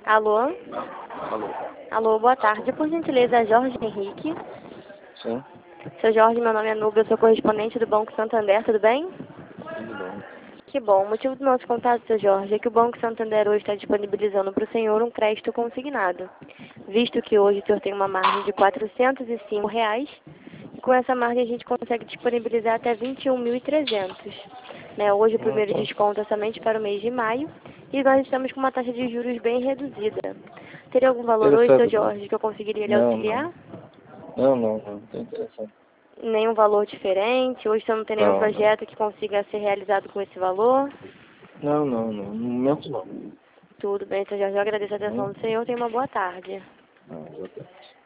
Alô? Alô? Alô, boa tarde. Por gentileza, Jorge Henrique. Sim, Seu Jorge, meu nome é Nubia, eu sou correspondente do Banco Santander, tudo bem? tudo bem. Que bom. O motivo do nosso contato, seu Jorge, é que o Banco Santander hoje está disponibilizando para o senhor um crédito consignado. Visto que hoje o senhor tem uma margem de R$ 405, e com essa margem a gente consegue disponibilizar até 21.300. Né? Hoje o primeiro Tá. desconto é somente para o mês de maio e nós estamos com uma taxa de juros bem reduzida. Teria algum valor hoje, seu Interessado não. Jorge, que eu conseguiria lhe Não, não. auxiliar? Não. Tô interessado. Nenhum valor diferente? Hoje você não tem nenhum Não. projeto que consiga ser realizado com esse valor? Não. No momento não. Tudo bem, seu Jorge. Eu agradeço a Hum? atenção do senhor. Tenha uma boa tarde. Não, exatamente.